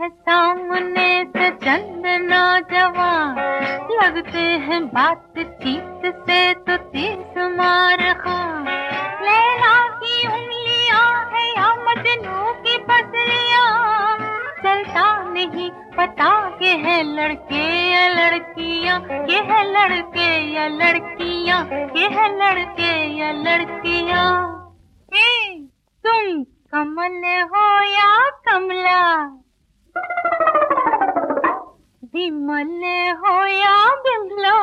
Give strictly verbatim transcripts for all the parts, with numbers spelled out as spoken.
है सामने से चंद नौजवान, लगते हैं बातचीत से तो तीस मार खां। लैला की उंगलियां है या मजनू की पसलियां, चलता नहीं पता के है लड़के या लड़कियां, के है लड़के या लड़कियां, के है लड़के या लड़कियां। ए, तुम कमल हो या कमला, विमल हो या बिमला,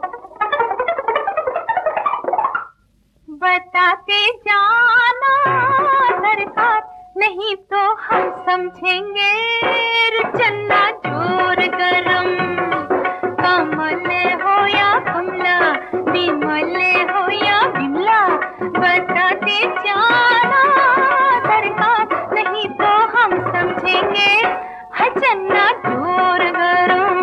बताते जाना सरकार, नहीं तो हम समझेंगे चन्ना जोर गरम। कमल हो या कमला, विमल हो या बिमला, बताते जाना सरकार, नहीं तो हम समझेंगे है चन्ना जोर गरम।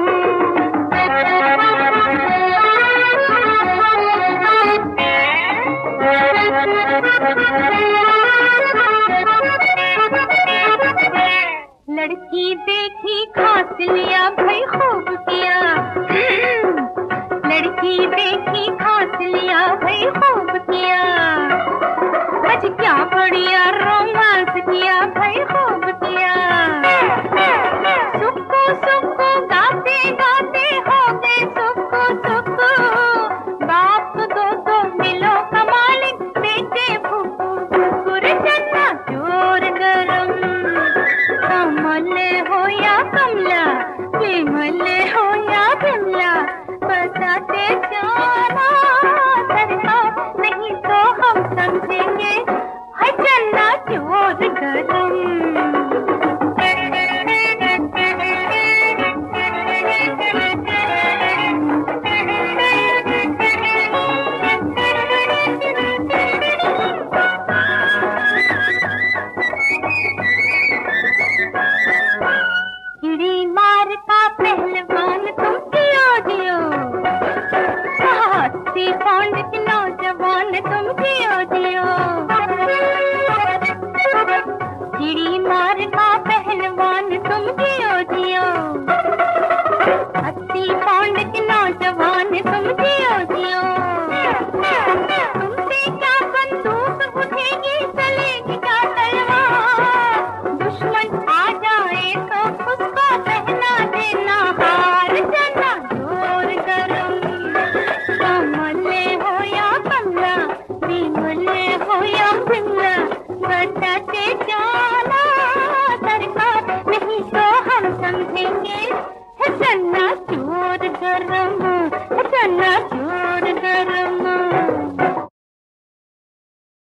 लड़की देखी खास लिया भाई खूब किया, लड़की देखी खास लिया भाई खूब किया, आज क्या बढ़िया रोमांस किया भाई खूब किया। सुक्कू सुक्कू गाते गाते हो गए सुक्कू सुक्कू, बाप दो तो मिलो कमालिक, बेटे फुकू फुकुर चन्ना जोर गरम। कमल हो या कमला, विमल हो या बिमला, बताते जाना सरकार, नहीं तो हम समझेंगे है चन्ना जोर गरम। चिड़ी मार का पहलवान तुम जियो जियो, अस्सी पौंड की नौजवान तुम जियो जियो। चिड़ी मार का पहलवान तुम जियो जियो, अस्सी पौंड की नौजवान तुम जियो जियो। तुमसे क्या बंदूक बुझेगी, चलेगी क्या तलवार, दुश्मन आ जाए तो उसको पहना देना हार, चन्ना जोर गरम। कमल हो या कमला, विमल हो या बिमला, बताते जाना सरकार, नहीं तो हम समझेंगे है चन्ना जोर गरम।